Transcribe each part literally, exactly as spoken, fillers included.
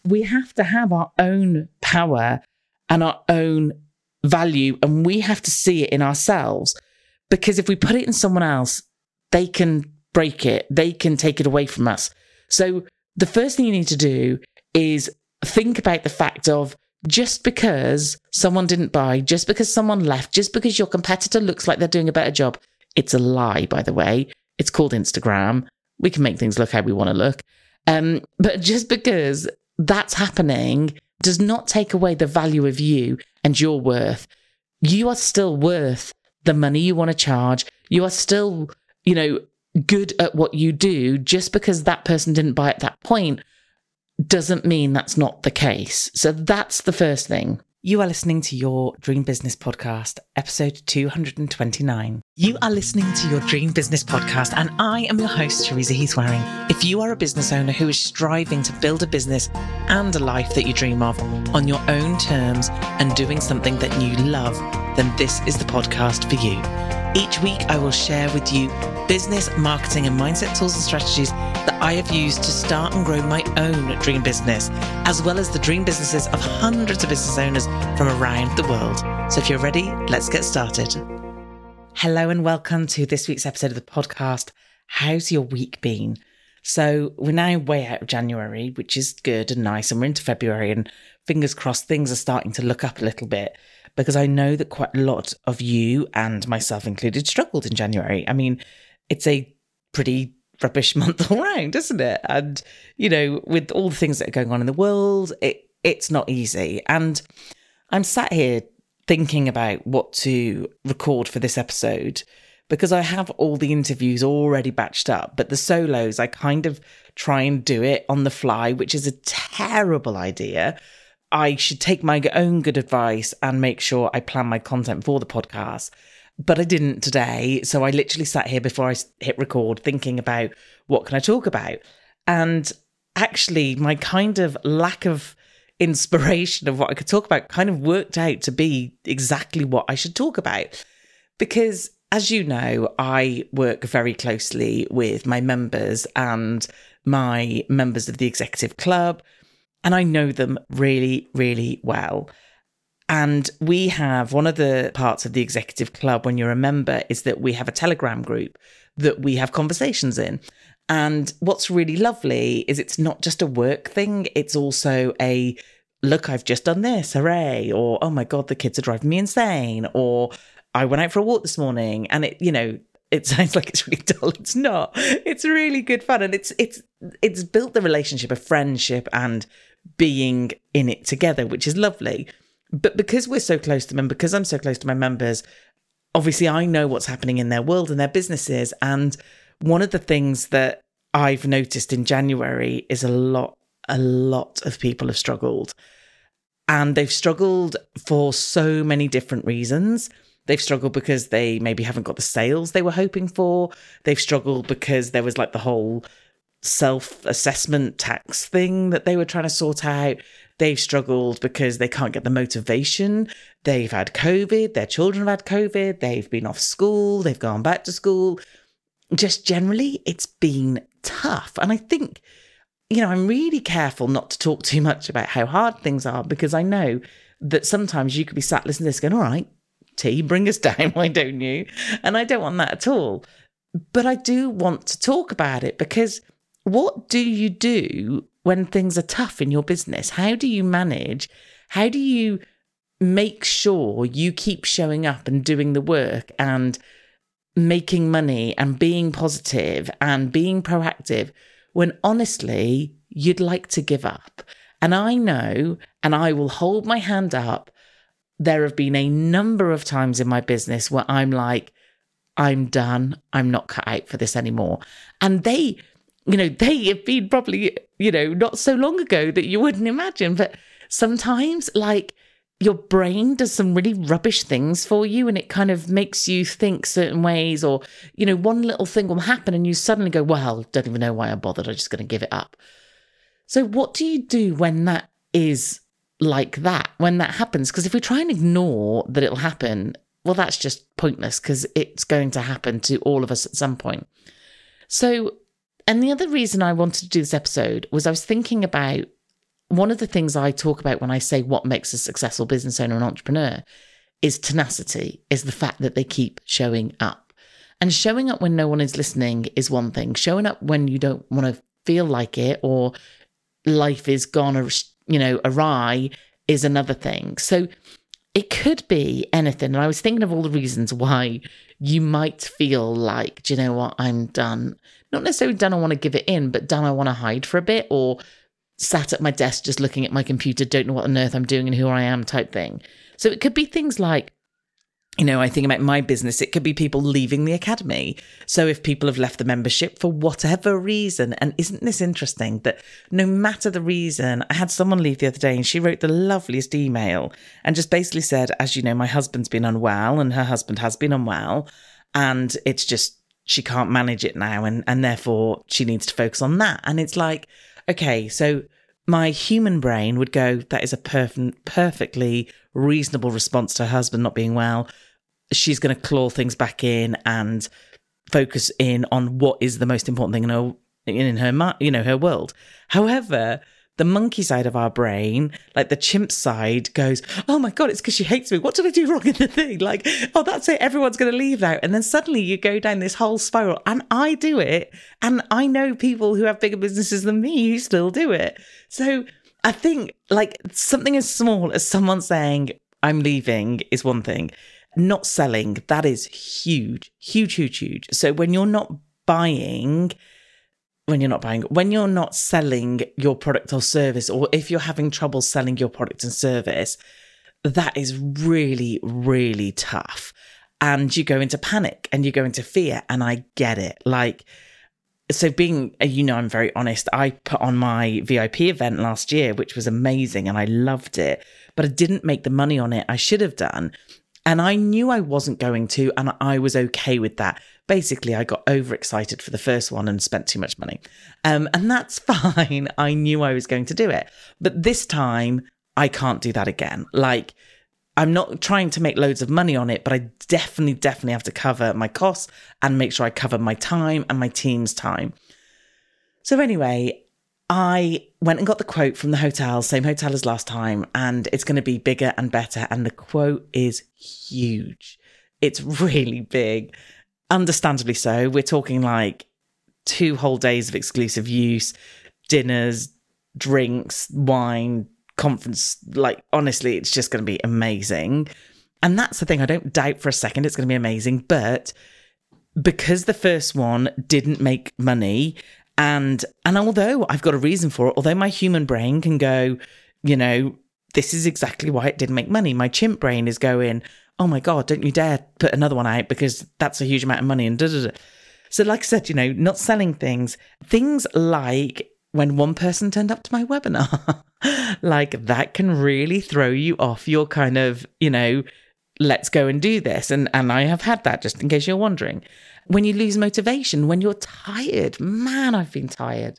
we have to have our own power and our own value, and we have to see it in ourselves, because if we put it in someone else, they can break it, they can take it away from us. So the first thing you need to do is think about the fact of, just because someone didn't buy, just because someone left, just because your competitor looks like they're doing a better job, it's a lie, by the way. It's called Instagram. We can make things look how we want to look. Um, but just because that's happening does not take away the value of you and your worth. You are still worth the money you want to charge. You are still, you know, good at what you do. Just because that person didn't buy at that point doesn't mean that's not the case. So that's the first thing. You are listening to Your Dream Business Podcast, episode two hundred twenty-nine. You are listening to Your Dream Business Podcast, and I am your host, Teresa Heath-Wareing. If you are a business owner who is striving to build a business and a life that you dream of on your own terms and doing something that you love, then this is the podcast for you. Each week, I will share with you business, marketing, and mindset tools and strategies that I have used to start and grow my own dream business, as well as the dream businesses of hundreds of business owners from around the world. So if you're ready, let's get started. Hello and welcome to this week's episode of the podcast. How's your week been? So we're now way out of January, which is good and nice, and we're into February, and fingers crossed things are starting to look up a little bit, because I know that quite a lot of you, and myself included, struggled in January. I mean, it's a pretty rubbish month all round, isn't it? And, you know, with all the things that are going on in the world, it it's not easy. And I'm sat here thinking about what to record for this episode, because I have all the interviews already batched up, but the solos, I kind of try and do it on the fly, which is a terrible idea. I should take my own good advice and make sure I plan my content for the podcast. But I didn't today. So I literally sat here before I hit record thinking about what can I talk about. And actually, my kind of lack of inspiration of what I could talk about kind of worked out to be exactly what I should talk about. Because as you know, I work very closely with my members and my members of the executive club, and I know them really, really well. And we have one of the parts of the executive club when you're a member is that we have a Telegram group that we have conversations in. And what's really lovely is it's not just a work thing. It's also a, look, I've just done this, hooray. Or, oh my God, the kids are driving me insane. Or I went out for a walk this morning. And it, you know, it sounds like it's really dull. It's not. It's really good fun. And it's, it's, it's built the relationship of friendship and being in it together, which is lovely. But because we're so close to them, because I'm so close to my members, obviously I know what's happening in their world and their businesses. And one of the things that I've noticed in January is a lot, a lot of people have struggled. And they've struggled for so many different reasons. They've struggled because they maybe haven't got the sales they were hoping for. They've struggled because there was like the whole self-assessment tax thing that they were trying to sort out. They've struggled because they can't get the motivation. They've had COVID. Their children have had COVID. They've been off school. They've gone back to school. Just generally, it's been tough. And I think, you know, I'm really careful not to talk too much about how hard things are, because I know that sometimes you could be sat listening to this going, all right, T, bring us down, why don't you? And I don't want that at all. But I do want to talk about it, because what do you do when things are tough in your business? How do you manage? How do you make sure you keep showing up and doing the work and making money and being positive and being proactive when honestly you'd like to give up? And I know, and I will hold my hand up, there have been a number of times in my business where I'm like, I'm done. I'm not cut out for this anymore. And they, you know, they have been probably, you know, not so long ago that you wouldn't imagine. But sometimes, like, your brain does some really rubbish things for you, and it kind of makes you think certain ways, or, you know, one little thing will happen and you suddenly go, well, don't even know why I bothered. I'm just going to give it up. So what do you do when that is like that, when that happens? Because if we try and ignore that it'll happen, well, that's just pointless, because it's going to happen to all of us at some point. So, and the other reason I wanted to do this episode was I was thinking about one of the things I talk about when I say what makes a successful business owner and entrepreneur is tenacity, is the fact that they keep showing up. And showing up when no one is listening is one thing. Showing up when you don't want to feel like it or life is gone, you know, awry is another thing. So it could be anything. And I was thinking of all the reasons why you might feel like, do you know what, I'm done. Not necessarily done, I want to give it in, but done, I want to hide for a bit, or sat at my desk just looking at my computer, don't know what on earth I'm doing and who I am type thing. So it could be things like, you know, I think about my business, it could be people leaving the academy. So if people have left the membership for whatever reason, and isn't this interesting that no matter the reason, I had someone leave the other day and she wrote the loveliest email and just basically said, as you know, my husband's been unwell and her husband has been unwell, and it's just, she can't manage it now, and, and therefore she needs to focus on that. And it's like, okay, so my human brain would go, that is a perf- perfectly reasonable response to her husband not being well. She's going to claw things back in and focus in on what is the most important thing in her, in her, you know, her world. However, the monkey side of our brain, like the chimp side, goes, oh my God, it's because she hates me. What did I do wrong in the thing? Like, oh, that's it. Everyone's going to leave now. And then suddenly you go down this whole spiral. And I do it. And I know people who have bigger businesses than me who still do it. So I think like something as small as someone saying, I'm leaving is one thing. Not selling, that is huge, huge, huge, huge. So when you're not buying... when you're not buying, when you're not selling your product or service, or if you're having trouble selling your product and service, that is really, really tough. And you go into panic and you go into fear. And I get it. Like, so being, you know, I'm very honest. I put on my V I P event last year, which was amazing and I loved it, but I didn't make the money on it I should have done. And I knew I wasn't going to, and I was okay with that. Basically, I got overexcited for the first one and spent too much money. Um, and that's fine. I knew I was going to do it. But this time, I can't do that again. Like, I'm not trying to make loads of money on it, but I definitely, definitely have to cover my costs and make sure I cover my time and my team's time. So anyway, I went and got the quote from the hotel, same hotel as last time, and it's going to be bigger and better. And the quote is huge. It's really big. Understandably so. We're talking like two whole days of exclusive use, dinners, drinks, wine, conference. Like, honestly, it's just going to be amazing. And that's the thing. I don't doubt for a second it's going to be amazing. But because the first one didn't make money, And and although I've got a reason for it, although my human brain can go, you know, this is exactly why it didn't make money. My chimp brain is going, oh my God, don't you dare put another one out because that's a huge amount of money. And da, da, da. So like I said, you know, not selling things, things like when one person turned up to my webinar, like that can really throw you off your kind of, you know, let's go and do this. And, and I have had that, just in case you're wondering. When you lose motivation, when you're tired, man, I've been tired,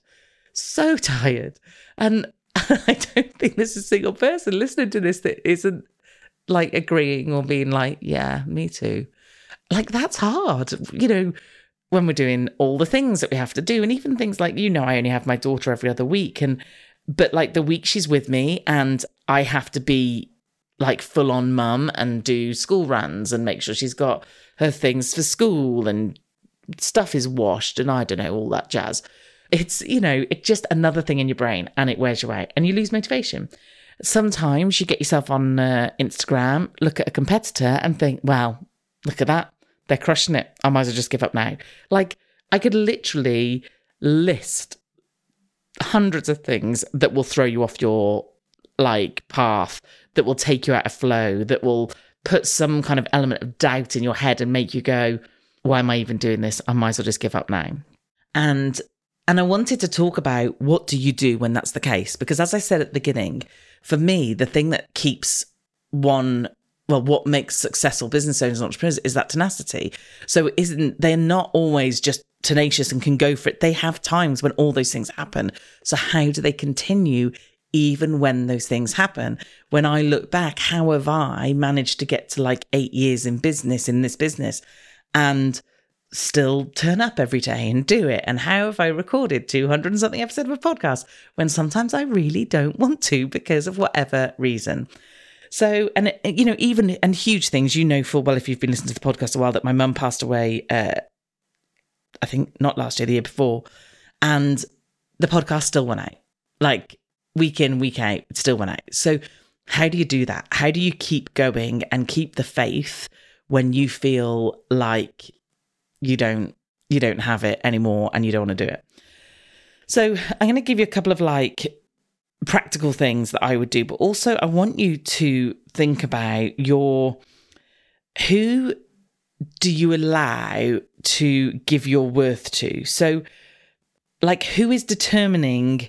so tired. And I don't think there's a single person listening to this that isn't like agreeing or being like, yeah, me too. Like, that's hard, you know, when we're doing all the things that we have to do. And even things like, you know, I only have my daughter every other week. And, but like the week she's with me and I have to be like full on mum and do school runs and make sure she's got her things for school and stuff is washed and I don't know, all that jazz. It's, you know, it's just another thing in your brain and it wears you out and you lose motivation. Sometimes you get yourself on uh, Instagram, look at a competitor and think, wow, look at that. They're crushing it. I might as well just give up now. Like, I could literally list hundreds of things that will throw you off your like path, that will take you out of flow, that will put some kind of element of doubt in your head and make you go, why am I even doing this? I might as well just give up now. And and I wanted to talk about what do you do when that's the case? Because as I said at the beginning, for me, the thing that keeps one, well, what makes successful business owners and entrepreneurs is that tenacity. So it isn't, they're not always just tenacious and can go for it. They have times when all those things happen. So how do they continue even when those things happen? When I look back, how have I managed to get to like eight years in business, in this business, and still turn up every day and do it? And how have I recorded two hundred and something episodes of a podcast when sometimes I really don't want to because of whatever reason? So, and, you know, even, and huge things, you know full well if you've been listening to the podcast a while, that my mum passed away, uh, I think not last year, the year before. And the podcast still went out. Like, week in, week out, it still went out. So how do you do that? How do you keep going and keep the faith when you feel like you don't, you don't have it anymore and you don't want to do it? So I'm going to give you a couple of like practical things that I would do, but also I want you to think about your, who do you allow to give your worth to? So like, who is determining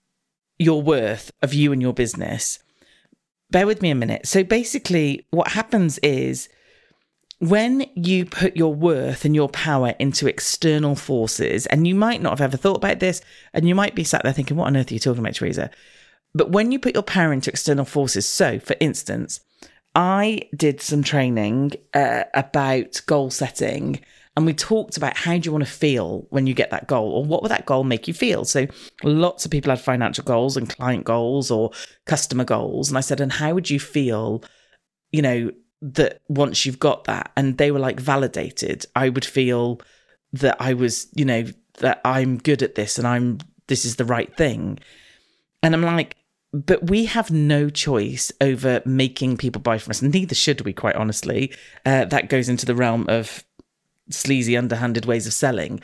your worth of you and your business? Bear with me a minute. So basically what happens is when you put your worth and your power into external forces, and you might not have ever thought about this, and you might be sat there thinking, what on earth are you talking about, Teresa? But when you put your power into external forces, so for instance, I did some training uh, about goal setting, and we talked about how do you want to feel when you get that goal, or what would that goal make you feel? So lots of people had financial goals and client goals or customer goals. And I said, and how would you feel, you know, that once you've got that? And they were like validated. I would feel that I was, you know, that I'm good at this and I'm, this is the right thing. And I'm like, but we have no choice over making people buy from us. And neither should we, quite honestly. Uh, that goes into the realm of sleazy, underhanded ways of selling.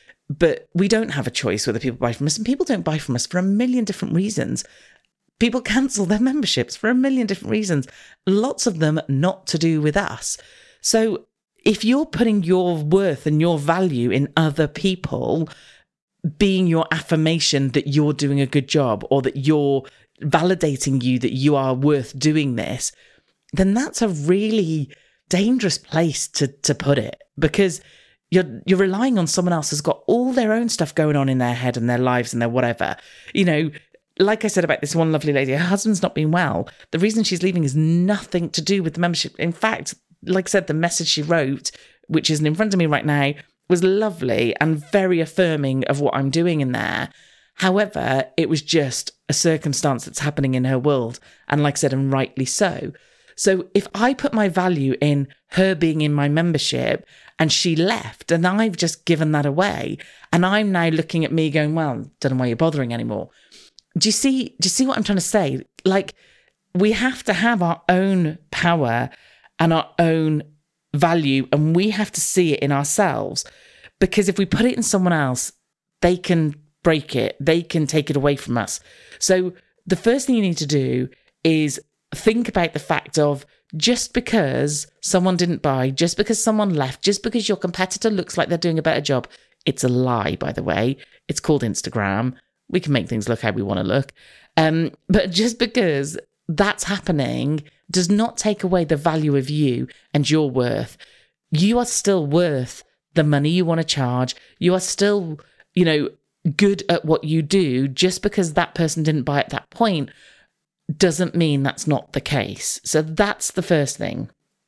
But we don't have a choice whether people buy from us. And people don't buy from us for a million different reasons. People cancel their memberships for a million different reasons. Lots of them not to do with us. So if you're putting your worth and your value in other people being your affirmation that you're doing a good job, or that you're validating you that you are worth doing this, then that's a really dangerous place to to put it, because you're you're relying on someone else who's got all their own stuff going on in their head and their lives and their whatever. You know, like I said about this one lovely lady, her husband's not been well. The reason she's leaving is nothing to do with the membership. In fact, like I said, the message she wrote, which isn't in front of me right now, was lovely and very affirming of what I'm doing in there. However, it was just a circumstance that's happening in her world. And like I said, and rightly so. So if I put my value in her being in my membership and she left and I've just given that away, and I'm now looking at me going, well, don't know why you're bothering anymore. Do you see, do you see what I'm trying to say? Like, we have to have our own power and our own value, and we have to see it in ourselves, because if we put it in someone else, they can break it. They can take it away from us. So the first thing you need to do is think about the fact of, just because someone didn't buy, just because someone left, just because your competitor looks like they're doing a better job, it's a lie, by the way. It's called Instagram. We can make things look how we want to look. Um, but just because that's happening does not take away the value of you and your worth. You are still worth the money you want to charge. You are still, you know, good at what you do. Just because that person didn't buy at that point doesn't mean that's not the case. So that's the first thing.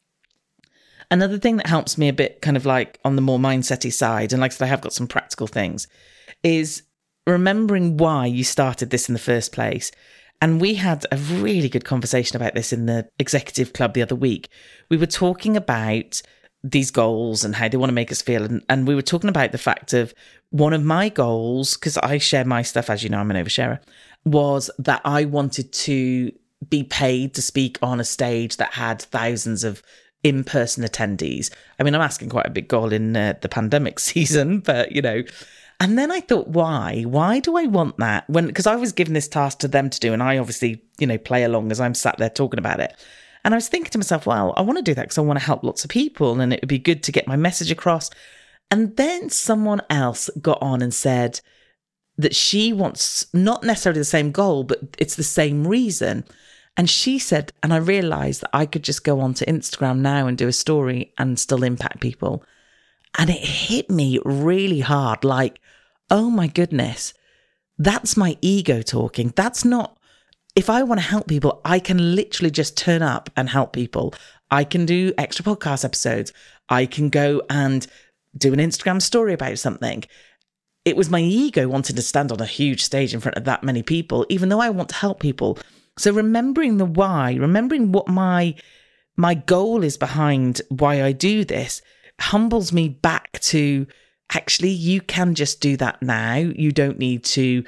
Another thing that helps me a bit kind of like on the more mindset-y side, and like I said, I have got some practical things, is remembering why you started this in the first place. And we had a really good conversation about this in the executive club the other week. We were talking about these goals and how they want to make us feel. And, and we were talking about the fact of one of my goals, because I share my stuff, as you know, I'm an oversharer, was that I wanted to be paid to speak on a stage that had thousands of in-person attendees. I mean, I'm asking quite a big goal in uh, the pandemic season, but, you know. And then I thought, why? Why do I want that? When, because I was given this task to them to do, and I obviously, you know, play along as I'm sat there talking about it. And I was thinking to myself, well, I want to do that because I want to help lots of people, and it would be good to get my message across. And then someone else got on and said that she wants not necessarily the same goal, but it's the same reason. And she said, and I realised that I could just go onto Instagram now and do a story and still impact people. And it hit me really hard, like, oh my goodness, that's my ego talking. That's not, if I want to help people, I can literally just turn up and help people. I can do extra podcast episodes. I can go and do an Instagram story about something. It was my ego wanting to stand on a huge stage in front of that many people, even though I want to help people. So remembering the why, remembering what my my goal is behind why I do this, humbles me back to, actually, you can just do that now. You don't need to,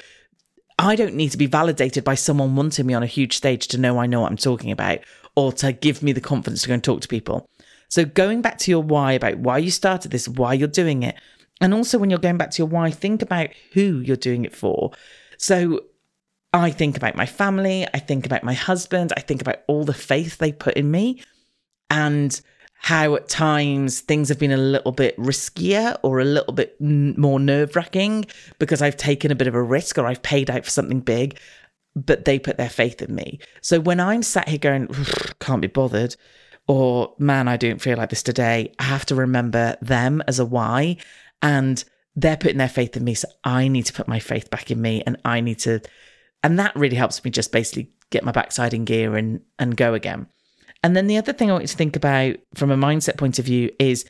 I don't need to be validated by someone wanting me on a huge stage to know I know what I'm talking about, or to give me the confidence to go and talk to people. So going back to your why, about why you started this, why you're doing it. And also when you're going back to your why, think about who you're doing it for. So I think about my family, I think about my husband, I think about all the faith they put in me, and how at times things have been a little bit riskier or a little bit n- more nerve-wracking because I've taken a bit of a risk or I've paid out for something big, but they put their faith in me. So when I'm sat here going, can't be bothered, or man, I don't feel like this today, I have to remember them as a why, and they're putting their faith in me. So I need to put my faith back in me, and I need to, and that really helps me just basically get my backside in gear and, and go again. And then the other thing I want you to think about from a mindset point of view is,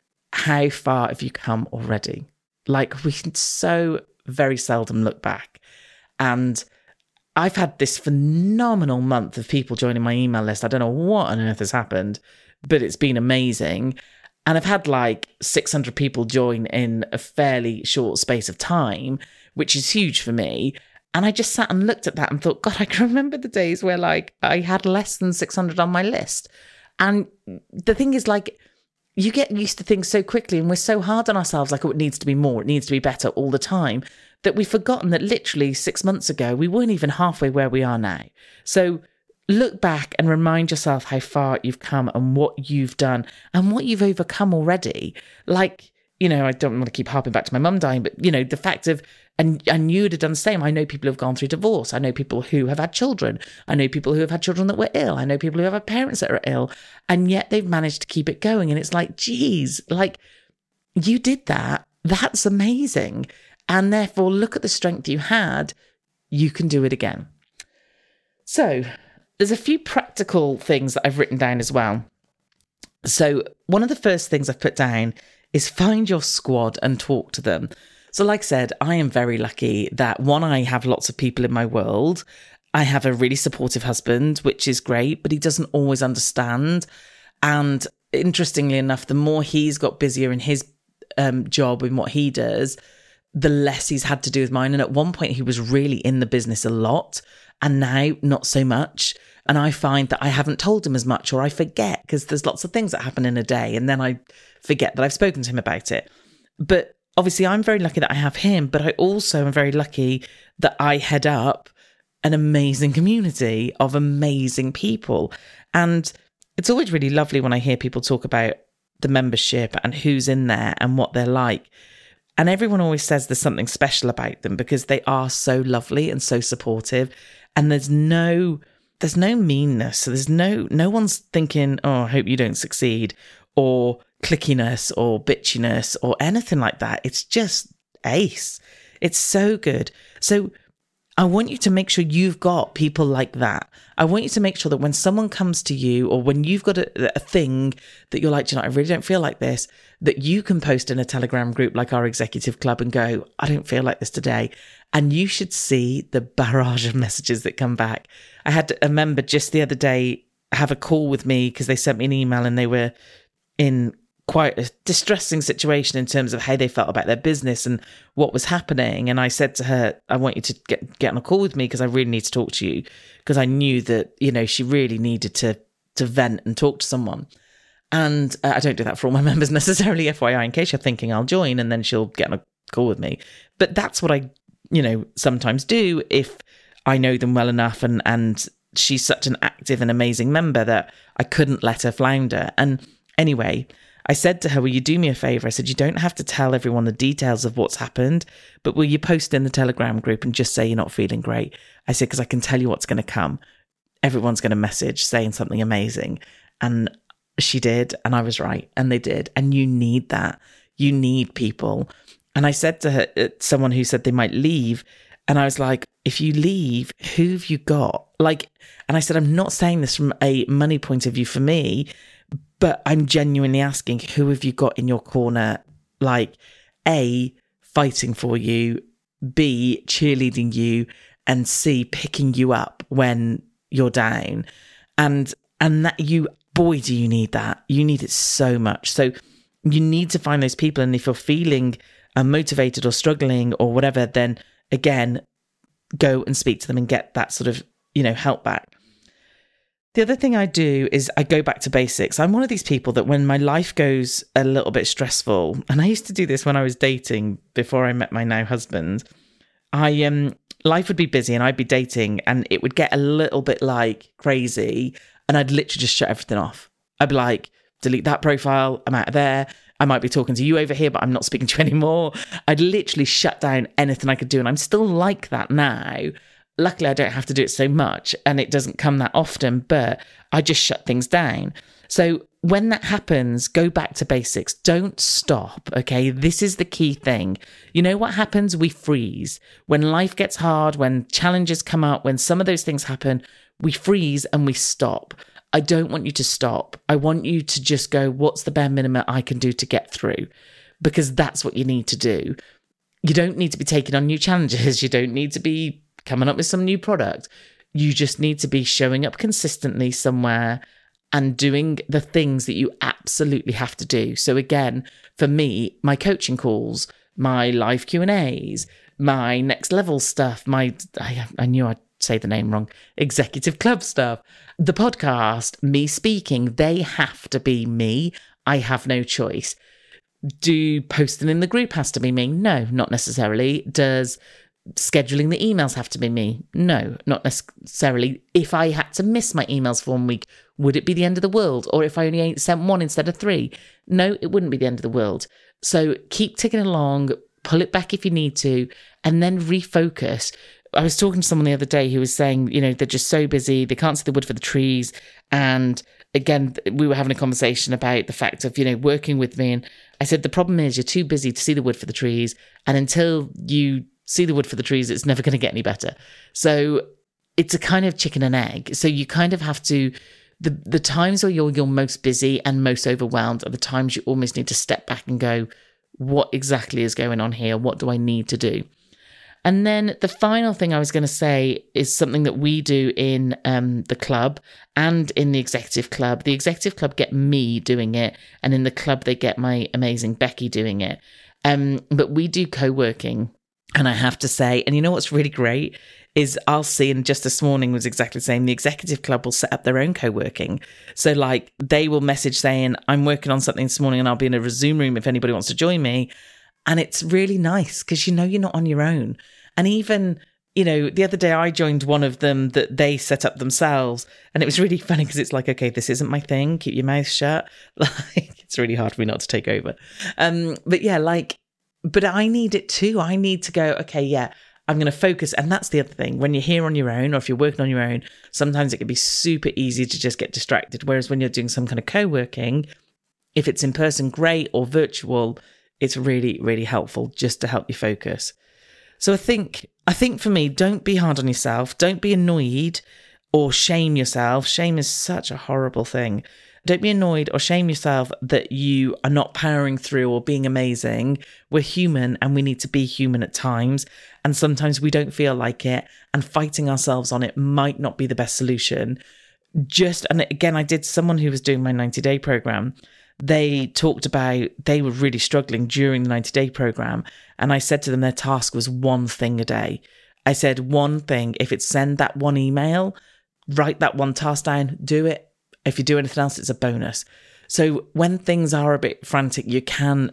how far have you come already? Like, we so very seldom look back. And I've had this phenomenal month of people joining my email list. I don't know what on earth has happened, but it's been amazing. And I've had like six hundred people join in a fairly short space of time, which is huge for me. And I just sat and looked at that and thought, God, I can remember the days where like I had less than six hundred on my list. And the thing is, like, you get used to things so quickly, and we're so hard on ourselves, like, oh, it needs to be more, it needs to be better all the time, that we've forgotten that literally six months ago, we weren't even halfway where we are now. So look back and remind yourself how far you've come and what you've done and what you've overcome already. Like, you know, I don't want to keep harping back to my mum dying, but, you know, the fact of, and, and you would have done the same. I know people who have gone through divorce. I know people who have had children. I know people who have had children that were ill. I know people who have had parents that are ill. And yet they've managed to keep it going. And it's like, geez, like, you did that. That's amazing. And therefore, look at the strength you had. You can do it again. So there's a few practical things that I've written down as well. So one of the first things I've put down is find your squad and talk to them. So like I said, I am very lucky that, one, I have lots of people in my world. I have a really supportive husband, which is great, but he doesn't always understand. And interestingly enough, the more he's got busier in his um, job and what he does, the less he's had to do with mine. And at one point he was really in the business a lot, and now not so much. And I find that I haven't told him as much, or I forget, because there's lots of things that happen in a day, and then I forget that I've spoken to him about it. But obviously I'm very lucky that I have him, but I also am very lucky that I head up an amazing community of amazing people. And it's always really lovely when I hear people talk about the membership and who's in there and what they're like. And everyone always says there's something special about them because they are so lovely and so supportive. And there's no, there's no meanness. So there's no, no one's thinking, oh, I hope you don't succeed, or clickiness or bitchiness or anything like that. It's just ace. It's so good. So I want you to make sure you've got people like that. I want you to make sure that when someone comes to you, or when you've got a, a thing that you're like, do you know, I really don't feel like this, that you can post in a Telegram group like our executive club and go, I don't feel like this today. And you should see the barrage of messages that come back. I had a member just the other day have a call with me because they sent me an email and they were in quite a distressing situation in terms of how they felt about their business and what was happening. And I said to her, I want you to get, get on a call with me because I really need to talk to you, because I knew that, you know, she really needed to, to vent and talk to someone. And uh, I don't do that for all my members necessarily, F Y I, in case you're thinking I'll join and then she'll get on a call with me. But that's what I, you know, sometimes do if I know them well enough, and, and she's such an active and amazing member that I couldn't let her flounder. And anyway, I said to her, will you do me a favour? I said, you don't have to tell everyone the details of what's happened, but will you post in the Telegram group and just say you're not feeling great? I said, because I can tell you what's going to come. Everyone's going to message saying something amazing. And she did, and I was right, and they did. And you need that. You need people. And I said to her, someone who said they might leave, and I was like, if you leave, who have you got? Like, and I said, I'm not saying this from a money point of view for me, but I'm genuinely asking, who have you got in your corner, like A, fighting for you, B, cheerleading you, and C, picking you up when you're down. And and that you, boy, do you need that. You need it so much. So you need to find those people. And if you're feeling unmotivated or struggling or whatever, then again, go and speak to them and get that sort of, you know, help back. The other thing I do is I go back to basics. I'm one of these people that when my life goes a little bit stressful, and I used to do this when I was dating before I met my now husband, I um life would be busy and I'd be dating and it would get a little bit like crazy and I'd literally just shut everything off. I'd be like, delete that profile, I'm out of there. I might be talking to you over here, but I'm not speaking to you anymore. I'd literally shut down anything I could do. And I'm still like that now. Luckily, I don't have to do it so much and it doesn't come that often, but I just shut things down. So when that happens, go back to basics. Don't stop, okay? This is the key thing. You know what happens? We freeze. When life gets hard, when challenges come up, when some of those things happen, we freeze and we stop. I don't want you to stop. I want you to just go, what's the bare minimum I can do to get through? Because that's what you need to do. You don't need to be taking on new challenges. You don't need to be coming up with some new product. You just need to be showing up consistently somewhere and doing the things that you absolutely have to do. So again, for me, my coaching calls, my live Q and A's, my next level stuff, my, I, I knew I'd say the name wrong, executive club stuff, the podcast, me speaking, they have to be me. I have no choice. Do posting in the group has to be me? No, not necessarily. Does scheduling the emails have to be me? No, not necessarily. If I had to miss my emails for one week, would it be the end of the world? Or if I only sent one instead of three? No, it wouldn't be the end of the world. So keep ticking along, pull it back if you need to, and then refocus. I was talking to someone the other day who was saying, you know, they're just so busy, they can't see the wood for the trees. And again, we were having a conversation about the fact of, you know, working with me. And I said, the problem is you're too busy to see the wood for the trees. And until you see the wood for the trees, it's never going to get any better. So it's a kind of chicken and egg. So you kind of have to, the the times where you're you're most busy and most overwhelmed are the times you almost need to step back and go, what exactly is going on here? What do I need to do? And then the final thing I was going to say is something that we do in um, the club and in the executive club. The executive club get me doing it, and in the club they get my amazing Becky doing it. Um, but we do co-working. And I have to say, and you know what's really great is I'll see, and just this morning was exactly the same, the executive club will set up their own co-working. So like they will message saying, I'm working on something this morning and I'll be in a Zoom room if anybody wants to join me. And it's really nice because you know you're not on your own. And even, you know, the other day I joined one of them that they set up themselves. And it was really funny because it's like, okay, this isn't my thing. Keep your mouth shut. Like it's really hard for me not to take over. Um, but yeah, like, but I need it too. I need to go, okay, yeah, I'm going to focus. And that's the other thing. When you're here on your own or if you're working on your own, sometimes it can be super easy to just get distracted. Whereas when you're doing some kind of co-working, if it's in person, great, or virtual, it's really, really helpful just to help you focus. So I think, I think for me, don't be hard on yourself. Don't be annoyed or shame yourself. Shame is such a horrible thing. Don't be annoyed or shame yourself that you are not powering through or being amazing. We're human and we need to be human at times. And sometimes we don't feel like it, and fighting ourselves on it might not be the best solution. Just, and again, I did someone who was doing my ninety day program. They talked about, they were really struggling during the ninety day program. And I said to them, their task was one thing a day. I said, one thing, if it's send that one email, write that one task down, do it. If you do anything else, it's a bonus. So when things are a bit frantic, you can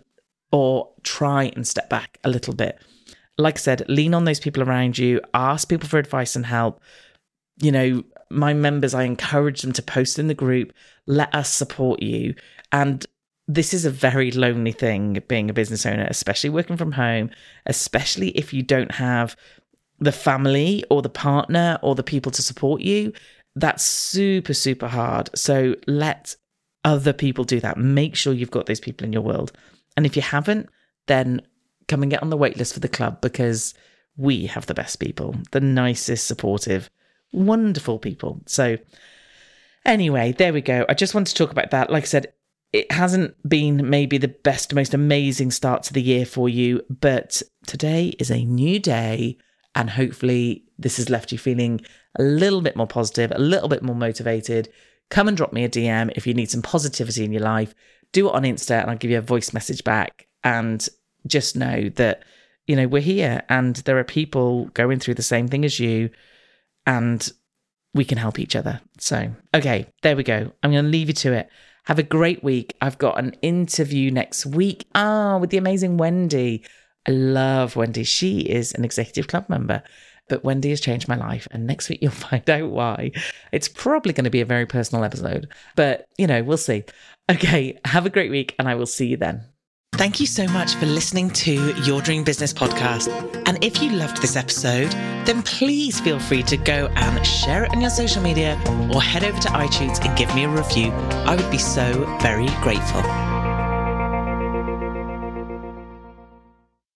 or try and step back a little bit. Like I said, lean on those people around you, ask people for advice and help. You know, my members, I encourage them to post in the group, let us support you. And this is a very lonely thing, being a business owner, especially working from home, especially if you don't have the family or the partner or the people to support you. That's super, super hard. So let other people do that. Make sure you've got those people in your world. And if you haven't, then come and get on the wait list for the club, because we have the best people, the nicest, supportive, wonderful people. So anyway, there we go. I just wanted to talk about that. Like I said, it hasn't been maybe the best, most amazing start to the year for you, but today is a new day, and hopefully this has left you feeling a little bit more positive, a little bit more motivated. Come and drop me a D M if you need some positivity in your life. Do it on Insta and I'll give you a voice message back. And just know that, you know, we're here and there are people going through the same thing as you, and we can help each other. So, okay, there we go. I'm going to leave you to it. Have a great week. I've got an interview next week. Ah, with the amazing Wendy. I love Wendy. She is an executive club member, but Wendy has changed my life. And next week you'll find out why. It's probably going to be a very personal episode, but you know, we'll see. Okay, have a great week and I will see you then. Thank you so much for listening to Your Dream Business Podcast. And if you loved this episode, then please feel free to go and share it on your social media or head over to iTunes and give me a review. I would be so very grateful.